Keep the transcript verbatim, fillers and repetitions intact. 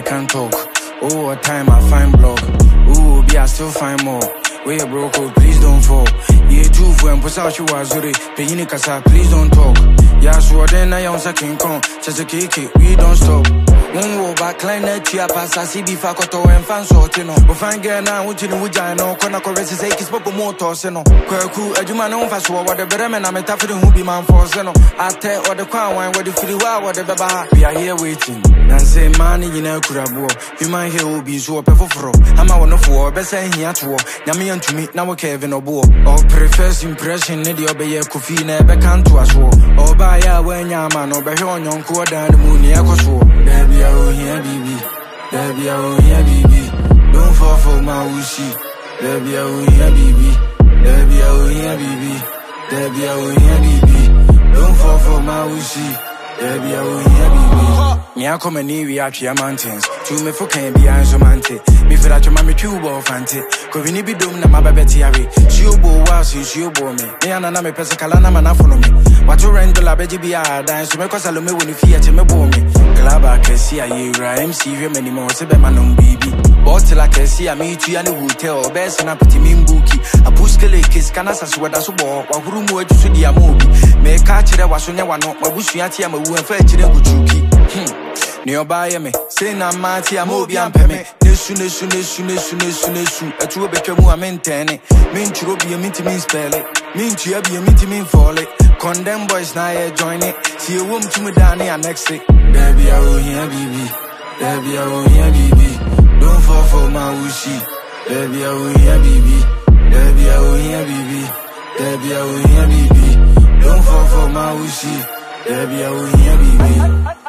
can talk. Oh, what time I find blog. Ooh, be I still find more. Where broke, oh, please don't fall. Yeah, true for and push out you are sorry. Paying casa, please don't talk. Yeah, so then I am second con. Just a cake, we don't stop. One war back, line that chia pass, I see before Koto and fan sorting. We find girl now, which in the Wujai, no, Konako is a kiss, but more tossing. Quaku, a human on fast war, what the better man, I'm a tough who be man for Zeno. I tell or the crown wine, what the free wow, what the baba. We are here waiting. Then say money in a curabo. You might hear will be so perfect for. I'm a one of war, best saying here to war. Yamian to me, now a Kevin or Bo. Or prefers impression, Niddy obey a coffee, never can to us war. Or buy a when yaman or by on your core down the moon, Yakos. Baby, I will hear baby. Baby, I will hear baby. Don't fall for my wushi. Baby, I will hear baby. Baby, I will hear baby. Baby, I will hear baby. Don't fall for my wushi. Baby, I will hear baby. Me I come and we are your mountains. To me for can be so mante. Me feel that your mommy tube or fante. Cause we need be dum na my baby away. She bo was she bo me. Me and na me pesa kalana man for me. What to rent the labeji be a dance to make us alone when you fear to me bo me. Glaba can see a year M C him anymore. Say be man baby. But till I can see I meet you and the hotel. Best and I put him in bookie. I push the kiss can as a sweater so ball. What room where you see the movie. May catch it was on your one. My bush yati am a woman fetch in a good chuki. Nearby me, say na mati amobi ampeme. Nesu nesu nesu nesu nesu nesu. Etu obetwemu amentene. Minchi obi a minti min spell it. Minchi abi a minti min fall it. Condemn boys na ye join it. See a woman to me down here next it. Baby I will hear baby. Baby I will hear baby. Don't fall for my wushi. Baby I will hear baby. Baby I will hear baby. Baby I will hear baby. Don't fall for my wushi. Baby I will hear baby.